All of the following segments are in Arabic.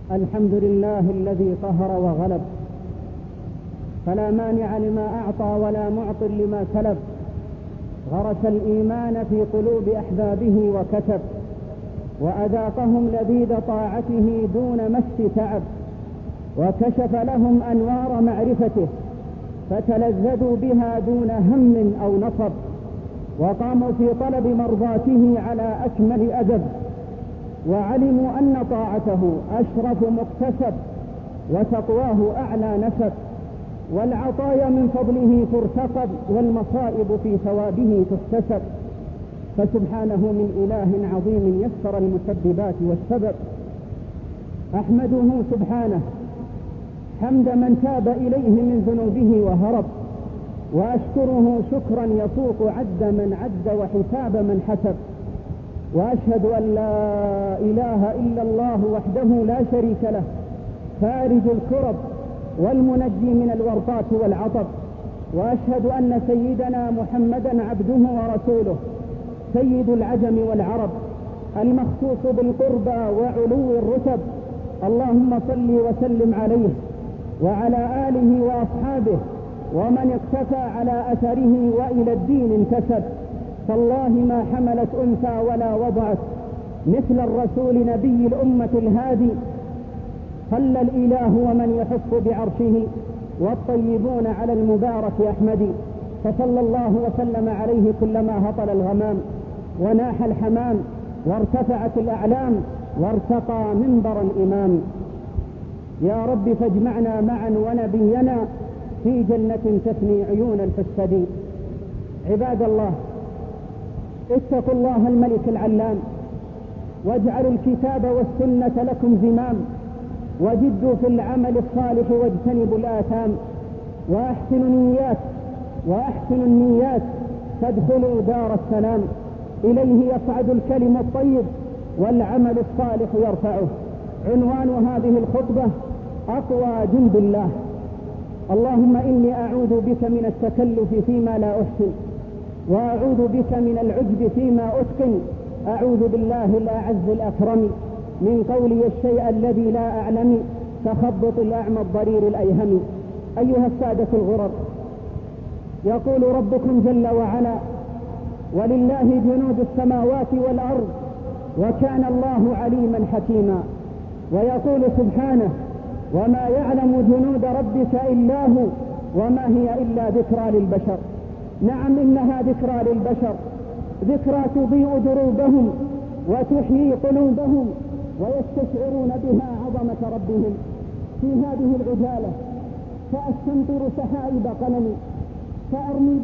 الحمد لله الذي قهر وغلب، فلا مانع لما أعطى ولا معط لما سلب. غرس الإيمان في قلوب أحبابه وكتب، وأذاقهم لذيذ طاعته دون مس تعب، وكشف لهم أنوار معرفته فتلذذوا بها دون هم أو نصب، وقاموا في طلب مرضاته على أكمل أدب، وعلموا أن طاعته أشرف مكتسب، وتقواه أعلى نسب، والعطايا من فضله ترتقب، والمصائب في ثوابه تكتسب. فسبحانه من إله عظيم يسر المسببات والسبب. أحمده سبحانه حمد من تاب إليه من ذنوبه وهرب، وأشكره شكرا يفوق عد من عد وحساب من حسب. وأشهد أن لا إله إلا الله وحده لا شريك له، فارج الكرب والمنجي من الورطات والعطب. وأشهد أن سيدنا محمدا عبده ورسوله، سيد العجم والعرب، المخصوص بالقربى وعلو الرتب. اللهم صل وسلم عليه وعلى آله وأصحابه ومن اقتفى على أثره وإلى الدين انتسب. فالله ما حملت أنثى ولا وضعت مثل الرسول نبي الأمة الهادي. صلى الإله ومن يحف بعرشه والطيبون على المبارك أحمد. فصلى الله وسلم عليه كلما هطل الغمام وناح الحمام وارتفعت الأعلام وارتقى منبر الإمام. يا رب فاجمعنا معا ونبينا في جنة تثني عيون الحسد. عباد الله، اتقوا الله الملك العلام، واجعلوا الكتاب والسنة لكم زمام، وجدوا في العمل الصالح واجتنبوا الآثام، وأحسنوا النيات تدخلوا دار السلام. إليه يصعد الكلم الطيب والعمل الصالح يرفعه. عنوان هذه الخطبة: أقوى جند الله. اللهم إني أعوذ بك من التكلف فيما لا أحسن، وأعوذ بك من العجب فيما أتقن. أعوذ بالله الأعز الأكرم من قولي الشيء الذي لا أعلم، تخبط الأعمى الضرير الأيهم. أيها السادة الغرر، يقول ربكم جل وعلا: ولله جنود السماوات والأرض وكان الله عليما حكيما. ويقول سبحانه: وما يعلم جنود ربك إلا هو وما هي إلا ذكرى للبشر. نعم، إنها ذكرى للبشر، ذكرى تضيء دروبهم وتحيي قلوبهم ويستشعرون بها عظمة ربهم. في هذه العجالة فأستمطر سحائب قلمي، فأرمي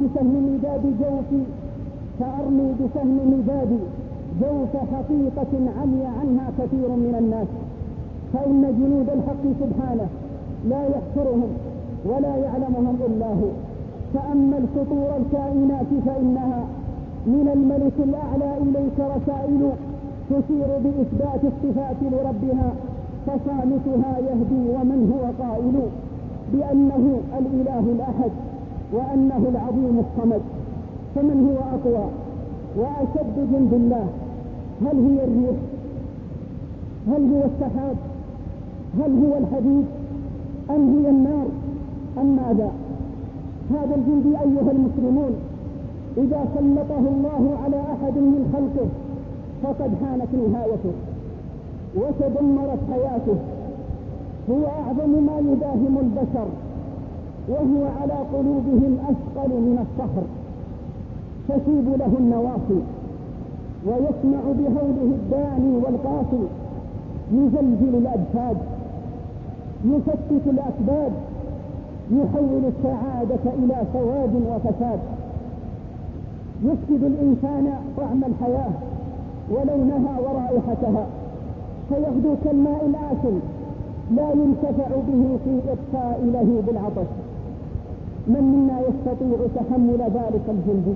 بسهم مدادي جوف حقيقة عمي عنها كثير من الناس. فإن جنود الحق سبحانه لا يحصرهم ولا يعلمهم إلا هو. تأمل سطور الكائنات فإنها من الملك الأعلى إليك رسائل تشير بإثبات الصفات لربها، فصامتها يهدي ومن هو قائل بأنه الإله الأحد وأنه العظيم الصمد. فمن هو أقوى وأشد جند الله؟ هل هي الريح؟ هل هو السحاب؟ هل هو الحديد؟ أم هي النار؟ أم ماذا؟ هذا الجند أيها المسلمون إذا سلطه الله على أحد من خلقه فقد حانت نهايته وتدمرت حياته. هو أعظم ما يداهم البشر، وهو على قلوبهم أثقل من الصخر، تشيب له النواصي ويسمع بهوله الداني والقاسي، يزلزل الأجساد، يفتت الأكباد، يحول السعادة إلى سواد وفساد، يفقد الإنسان طعم الحياة ولونها ورائحتها، فيغدو كالماء الآسن لا ينتفع به في إطفاء لهيب العطش. من منا يستطيع تحمل ذلك الجند؟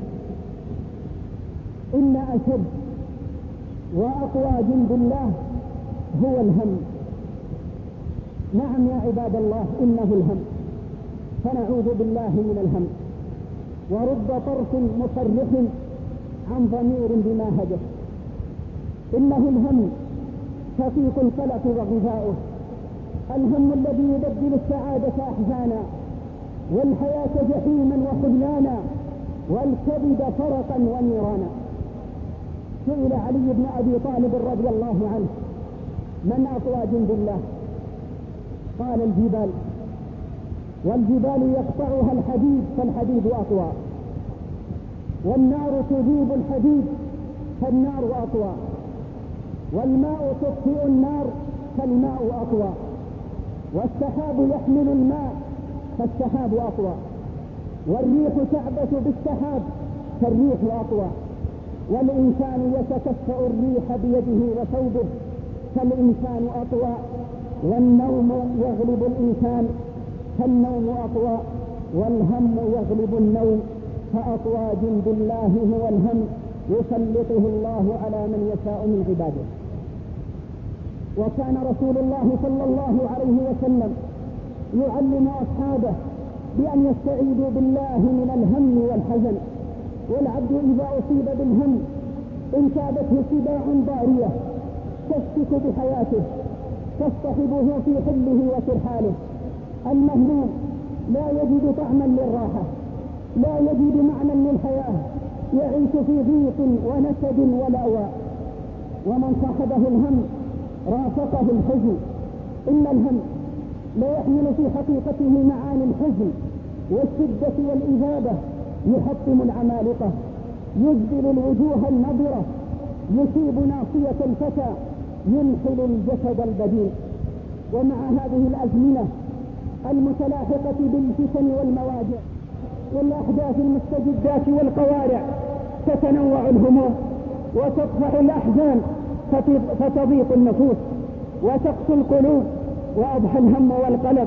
إن أشد وأقوى جند الله هو الهم. نعم يا عباد الله، إنه الهم، فنعوذ بالله من الهم. ورب طرف مصرح عن ضمير بما هجس. إنه الهم شقيق القلق وغذاؤه، الهم الذي يبدل السعادة أحزانا، والحياة جحيما وخذلانا، والكبد فرقا ونيرانا. سئل علي بن أبي طالب رضي الله عنه: من أقوى جند الله؟ قال: الجبال، والجبال يقطعها الحديد فالحديد أقوى، والنار تذيب الحديد فالنار أقوى، والماء تطفئ النار فالماء أقوى، والسحاب يحمل الماء فالسحاب أقوى، والريح تعبث بالسحاب فالريح أقوى، والإنسان يتكفأ الريح بيده وثوبه فالإنسان أقوى، والنوم يغلب الإنسان فالنوم أقوى، والهم يغلب النوم فأقوى جند الله هو الهم يسلطه الله على من يشاء من عباده. وكان رسول الله صلى الله عليه وسلم يعلم أصحابه بأن يستعيذوا بالله من الهم والحزن. والعبد إذا أصيب بالهم انتابته سباع ضارية تشتك بحياته تصطحبه في حله وترحاله. المهموم لا يجد طعما للراحة، لا يجد معنى للحياة، يعيش في ضيق ونكد ولأواء. ومن صاحبه الهم رافقه الحزن. إن الهم لا يحمل في حقيقته معاني الحزن والشدة والإذابة، يحطم العمالقة، يجبل الوجوه النضرة، يصيب ناصية الفتى، ينحل الجسد البديل. ومع هذه الأزمنة المتلاحقة بالفتن والمواجع والأحداث المستجدات والقوارع تتنوع الهموم وتطفح الأحزان فتضيق النفوس وتقسو القلوب، وأضحى الهم والقلق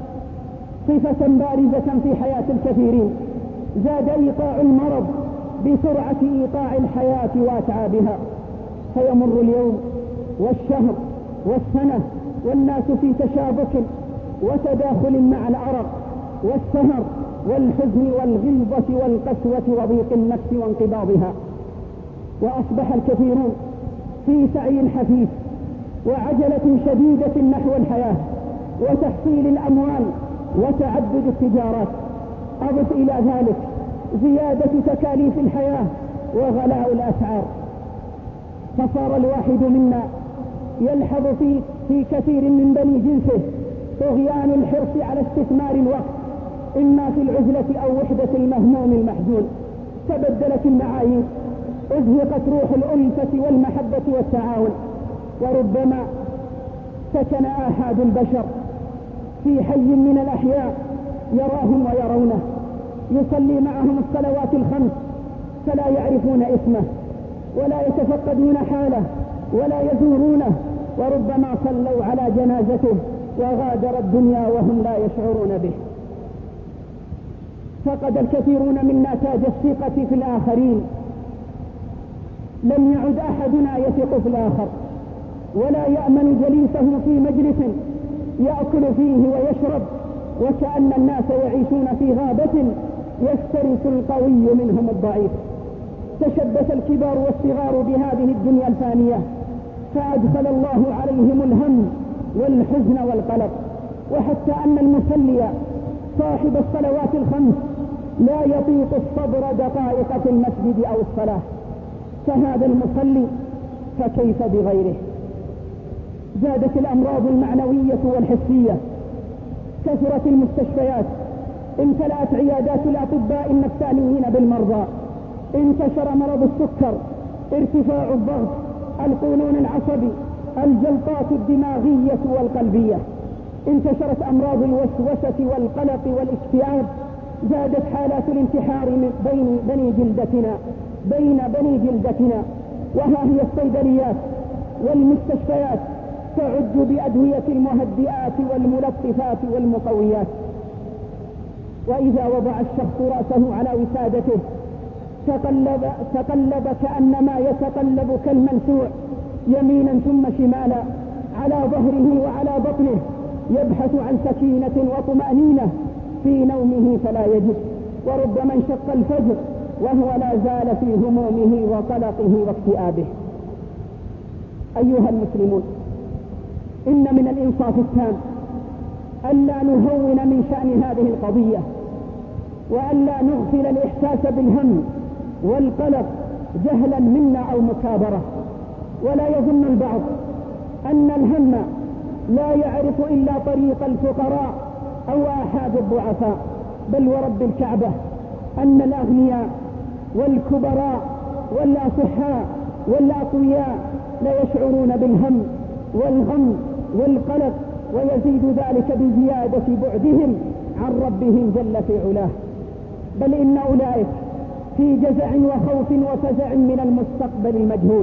صفة بارزة في حياة الكثيرين. زاد إيقاع المرض بسرعة إيقاع الحياة وأتعابها، فيمر اليوم والشهر والسنة والناس في تشابك وتداخل مع الأرق والسهر والحزن والغلظة والقسوة وضيق النفس وانقباضها. وأصبح الكثيرون في سعي حثيث وعجلة شديدة نحو الحياة وتحصيل الأموال وتعدد التجارات. أضف إلى ذلك زيادة تكاليف الحياة وغلاء الأسعار، فصار الواحد منا يلحظ في كثير من بني جنسه طغيان الحرص على استثمار الوقت، إما في العزلة أو وحدة المهموم المحزون. تبدلت المعايير، أزهقت روح الألفة والمحبة والتعاون، وربما سكن آحاد البشر في حي من الأحياء يراهم ويرونه، يصلي معهم الصلوات الخمس فلا يعرفون اسمه ولا يتفقدون حاله ولا يزورونه، وربما صلوا على جنازته وغادر الدنيا وهم لا يشعرون به. فقد الكثيرون منا تاج الثقة في الآخرين، لم يعد أحدنا يثق في الآخر ولا يأمن جليسه في مجلس يأكل فيه ويشرب، وكأن الناس يعيشون في غابة يفترس القوي منهم الضعيف. تشبث الكبار والصغار بهذه الدنيا الفانية، فأدخل الله عليهم الهم والحزن والقلق، وحتى أن المصلي صاحب الصلوات الخمس لا يطيق الصبر دقائق في المسجد أو الصلاة، فهذا المصلي فكيف بغيره؟ زادت الأمراض المعنوية والحسية، كثرت المستشفيات، امتلأت عيادات الأطباء النفسانيين بالمرضى، انتشر مرض السكر، ارتفاع الضغط، القولون العصبي، الجلطات الدماغية والقلبية، انتشرت أمراض الوسوسة والقلق والاكتئاب، زادت حالات الانتحار بين بني جلدتنا، وها هي الصيدليات والمستشفيات تعد بأدوية المهدئات والملطفات والمقويات. وإذا وضع الشخص رأسه على وسادته تقلب كأنما يتقلب كالمنسوع يمينا ثم شمالا على ظهره وعلى بطنه، يبحث عن سكينة وطمأنينة في نومه فلا يجد، وربما انشق الفجر وهو لا زال في همومه وقلقه واكتئابه. أيها المسلمون، إن من الإنصاف التام ألا نهون من شأن هذه القضية، وألا نغفل الإحساس بالهم والقلق جهلا منا أو مكابرة. ولا يظن البعض أن الهم لا يعرف إلا طريق الفقراء أو آحاد الضعفاء، بل ورب الكعبة أن الأغنياء والكبراء والأصحاء والأقوياء لا يشعرون بالهم والغم والقلق، ويزيد ذلك بزيادة بعدهم عن ربهم جل في علاه. بل إن أولئك في جزع وخوف وفزع من المستقبل المجهول.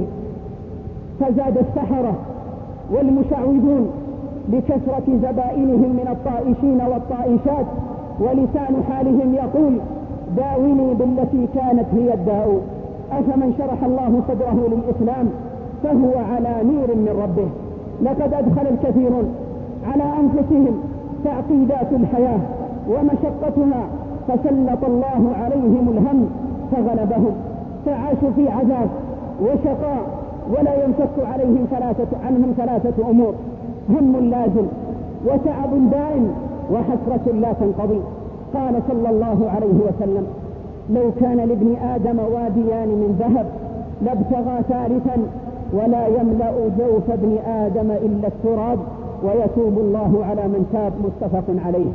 فزاد السحرة والمشعوذون بكثرة زبائنهم من الطائشين والطائشات، ولسان حالهم يقول داوني بالتي كانت هي الداء. أفمن شرح الله صدره للإسلام فهو على نور من ربه. لقد أدخل الكثيرون على أنفسهم تعقيدات الحياة ومشقتها، فسلط الله عليهم الهم فغلبهم، فعاشوا في عذاب وشقاء، ولا ينفك عنهم ثلاثة أمور: هم لازم، وتعب دائم، وحسرة لا تنقضي. قال صلى الله عليه وسلم: لو كان لابن آدم واديان من ذهب لابتغى ثالثا، ولا يملأ جوف ابن آدم إلا التراب، ويتوب الله على من تاب. متفق عليه.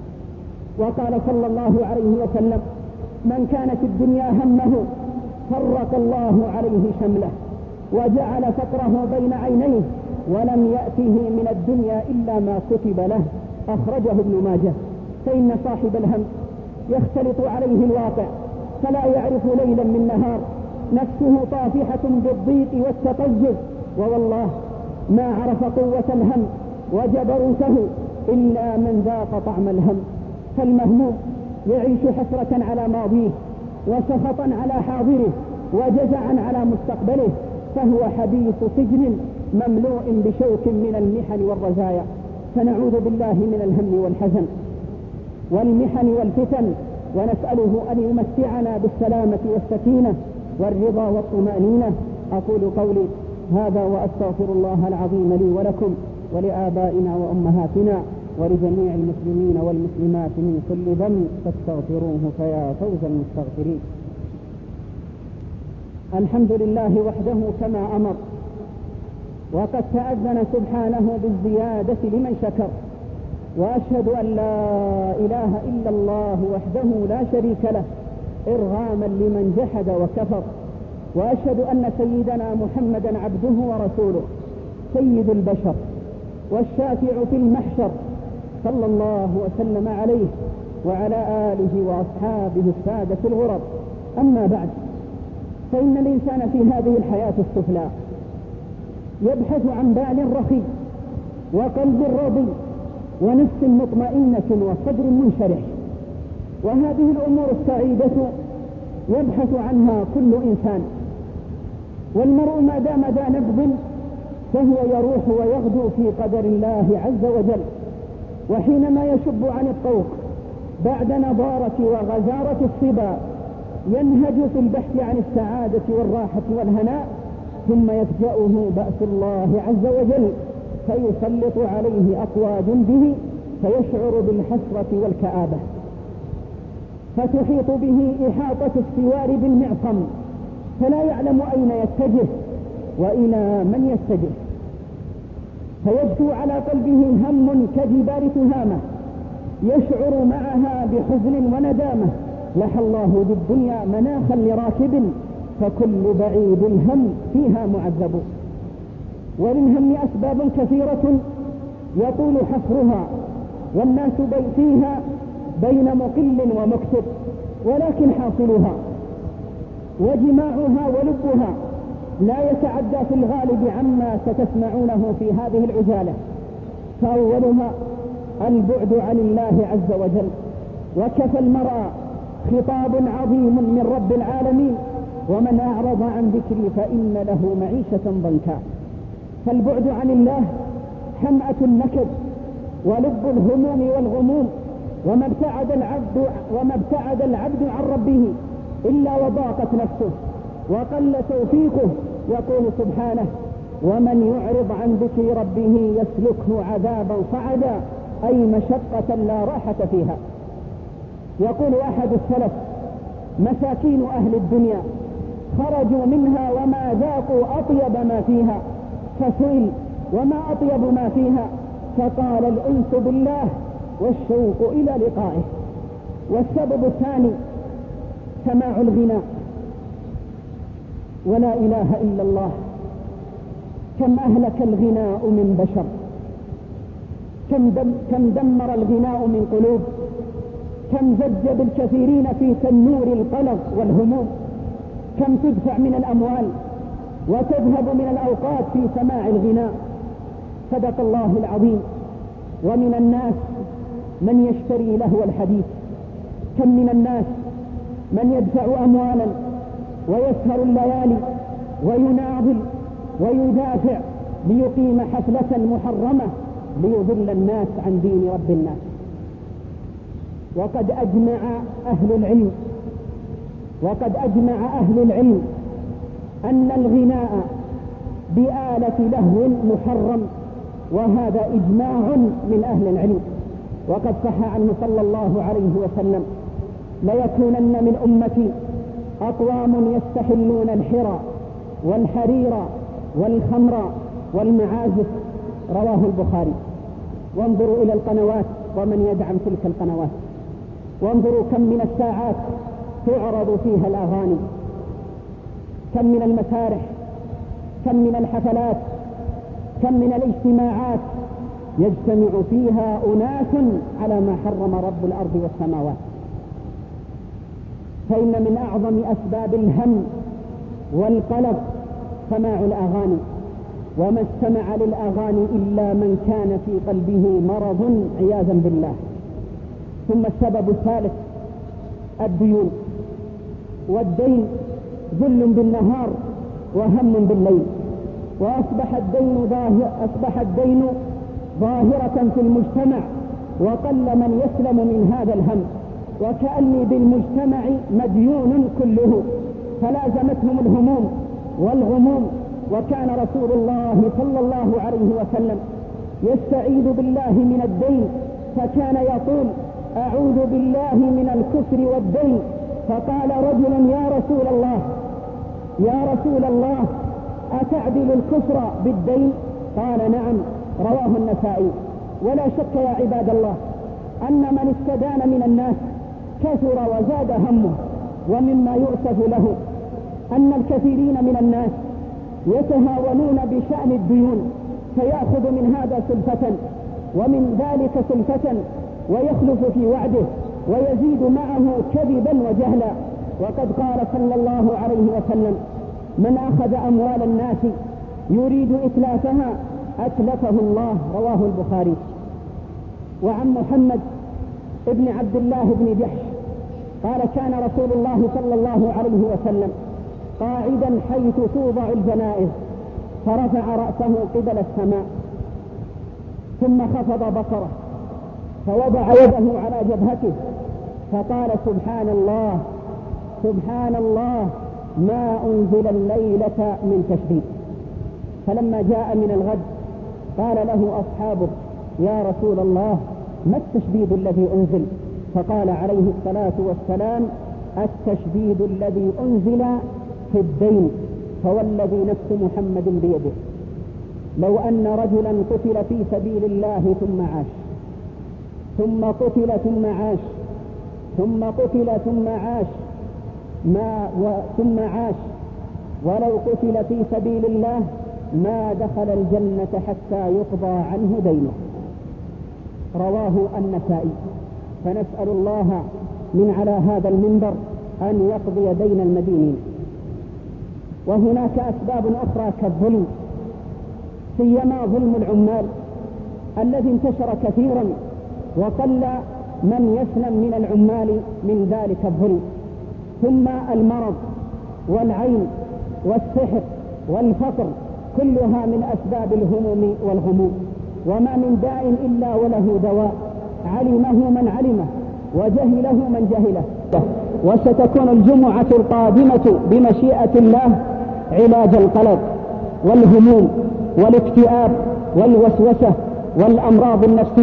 وقال صلى الله عليه وسلم: من كانت الدنيا همه فرق الله عليه شمله، وجعل فقره بين عينيه، ولم يأته من الدنيا إلا ما كتب له. أخرجه ابن ماجه. فإن صاحب الهم يختلط عليه الواقع، فلا يعرف ليلا من نهار، نفسه طافحة بالضيق والتقزز، ووالله ما عرف قوة الهم وجبروته إلا من ذاق طعم الهم. فالمهموم يعيش حسرة على ماضيه، وسخطا على حاضره، وجزعا على مستقبله، فهو حبيس سجن مملوء بشوك من المحن والرزايا. فنعوذ بالله من الهم والحزن والمحن والفتن، ونسأله أن يمتعنا بالسلامة والسكينة والرضا والطمأنينة. أقول قولي هذا وأستغفر الله العظيم لي ولكم ولآبائنا وأمهاتنا ولجميع المسلمين والمسلمات من كل ذنب فاستغفروه فيا فوز المستغفرين. الحمد لله وحده كما أمر، وقد تأذن سبحانه بالزيادة لمن شكر، وأشهد أن لا إله إلا الله وحده لا شريك له إرغاما لمن جحد وكفر، وأشهد أن سيدنا محمدا عبده ورسوله سيد البشر والشافع في المحشر، صلى الله وسلم عليه وعلى آله وأصحابه السادة الغرر. أما بعد، فإن الإنسان في هذه الحياة السفلى يبحث عن بال رخي وقلب رضي ونفس مطمئنة وصدر منشرح، وهذه الأمور السعيدة يبحث عنها كل إنسان، والمرء ما دام ذا نبض فهو يروح ويغدو في قدر الله عز وجل. وحينما يشب عن الطوق بعد نضارة وغزارة الصبا ينهج في البحث عن السعادة والراحة والهناء، ثم يفجأه بأس الله عز وجل فيسلط عليه أقوى جنده فيشعر بالحسرة والكآبة، فتحيط به إحاطة السوار بالمعصم، فلا يعلم أين يتجه وإلى من يتجه، فيجثو على قلبه هم كجبال تهامة يشعر معها بحزن وندامة. لحى الله بالدنيا مناخا لراكب، فكل بعيد الهم فيها معذب. وللهم أسباب كثيرة يطول حصرها، والناس فيها بين مقل ومكتب، ولكن حاصلها وجماعها ولبها لا يتعدى في الغالب عما ستسمعونه في هذه العجالة. فأولها البعد عن الله عز وجل، وكفى المرأة خطاب عظيم من رب العالمين: ومن أعرض عن ذكري فإن له معيشة ضنكا. فالبعد عن الله حمأة النكد ولب الهموم والغموم، وما ابتعد العبد عن ربه إلا وضاقت نفسه وقل توفيقه. يقول سبحانه: ومن يعرض عن ذكر ربه يسلكه عذابا صعدا. أي مشقة لا راحة فيها. يقول أحد السلف: مساكين أهل الدنيا خرجوا منها وما ذاقوا أطيب ما فيها. فسئل: وما أطيب ما فيها؟ فقال: الأنس بالله والشوق إلى لقائه. والسبب الثاني سماع الغناء. ولا إله إلا الله، كم أهلك الغناء من بشر، كم دمر الغناء من قلوب، كم زج بالكثيرين في تنور القلق والهموم، كم تدفع من الأموال وتذهب من الأوقات في سماع الغناء. صدق الله العظيم. ومن الناس من يشتري لهو الحديث. كم من الناس من يدفع أموالا ويسهر الليالي ويناضل ويدافع ليقيم حفلة محرمة ليضل الناس عن دين رب الناس. وقد أجمع أهل العلم أن الغناء بآلة لهو محرم، وهذا إجماع من أهل العلم. وقد صح عنه صلى الله عليه وسلم: ليكونن من أمتي أقوام يستحلون الحرى والحرير والخمر والمعازف. رواه البخاري. وانظروا إلى القنوات ومن يدعم تلك القنوات، وانظروا كم من الساعات تعرض فيها الأغاني، كم من المسارح، كم من الحفلات، كم من الاجتماعات يجتمع فيها أناس على ما حرم رب الأرض والسماوات. فإن من أعظم أسباب الهم والقلق سماع الأغاني، وما استمع للأغاني إلا من كان في قلبه مرض عياذا بالله. ثم السبب الثالث الديون. والدين ذل بالنهار وهم بالليل، وأصبح الدين ظاهرة في المجتمع، وقل من يسلم من هذا الهم، وكأني بالمجتمع مديون كله، فلازمتهم الهموم والغموم. وكان رسول الله صلى الله عليه وسلم يستعيذ بالله من الدين، فكان يقول: أعوذ بالله من الكفر والدين. فقال رجل: يا رسول الله أتعدل الكفر بالدين؟ قال: نعم. رواه النسائي. ولا شك يا عباد الله أن من استدان من الناس كثر وزاد همه. ومما يؤسف له أن الكثيرين من الناس يتهاونون بشأن الديون، فيأخذ من هذا سلفة ومن ذلك سلفة ويخلف في وعده ويزيد معه كذبا وجهلا. وقد قال صلى الله عليه وسلم: من أخذ أموال الناس يريد إتلافها أتلفه الله. رواه البخاري. وعن محمد ابن عبد الله بن جحش قال: كان رسول الله صلى الله عليه وسلم قاعدا حيث توضع الجنائز، فرفع رأسه قبل السماء ثم خفض بصره فوضع يده على جبهته فقال: سبحان الله سبحان الله، ما أنزل الليلة من تشبيه. فلما جاء من الغد قال له أصحابه: يا رسول الله، ما التشبيب الذي أنزل؟ فقال عليه الصلاة والسلام: التشبيب الذي أنزل في الدين، فوالذي نفس محمد بيده لو أن رجلا قتل في سبيل الله ثم عاش ثم قتل ثم عاش ثم قتل ثم عاش ثم عاش ولو قتل في سبيل الله ما دخل الجنة حتى يقضى عنه دينه. رواه النسائي. فنسأل الله من على هذا المنبر أن يقضي دين المدينين. وهناك أسباب أخرى كالظلم، سيما ظلم العمال الذي انتشر كثيرا، وقل من يسلم من العمال من ذلك الظلم. ثم المرض والعين والسحر والفقر، كلها من أسباب الهموم والغموم. وما من داء إلا وله دواء، علمه من علمه وجهله من جهله. وستكون الجمعة القادمة بمشيئة الله علاج القلق والهموم والاكتئاب والوسوسة والأمراض النفسية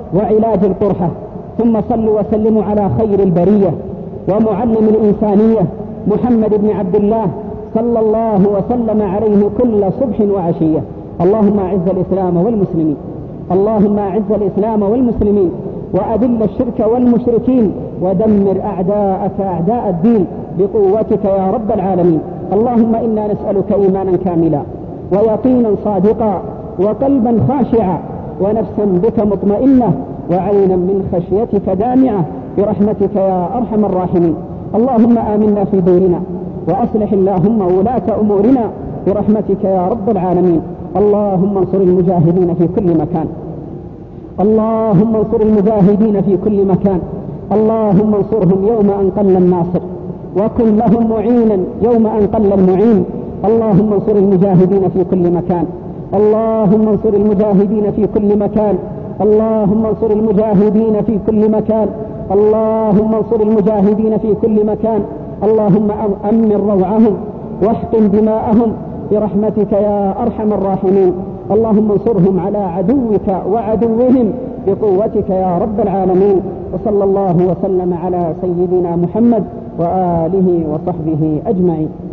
وعلاج القرحة. ثم صلوا وسلموا على خير البرية ومعلم الإنسانية محمد بن عبد الله صلى الله وسلم عليه كل صبح وعشية. اللهم أعز الإسلام والمسلمين، اللهم أعز الإسلام والمسلمين، وأذل الشرك والمشركين، ودمر أعداءك أعداء الدين بقوتك يا رب العالمين. اللهم إنا نسألك إيمانا كاملا ويقينا صادقا وقلبا خاشعا ونفسا بك مطمئنة وعينا من خشيتك دامعة برحمتك يا أرحم الراحمين. اللهم آمنا في دورنا وأصلح اللهم ولاة أمورنا برحمتك يا رب العالمين. اللهم انصر المجاهدين في كل مكان، اللهم انصر المجاهدين في كل مكان، اللهم انصرهم يوم أن قل الناصر، وكن لهم معينا يوم أن قل المعين. اللهم انصر المجاهدين في كل مكان، اللهم انصر المجاهدين في كل مكان، اللهم انصر المجاهدين في كل مكان، اللهم انصر المجاهدين في كل مكان. اللهم أمن روعهم واحقن دماءهم برحمتك يا أرحم الراحمين. اللهم انصرهم على عدوك وعدوهم بقوتك يا رب العالمين. وصلى الله وسلم على سيدنا محمد وآله وصحبه أجمعين.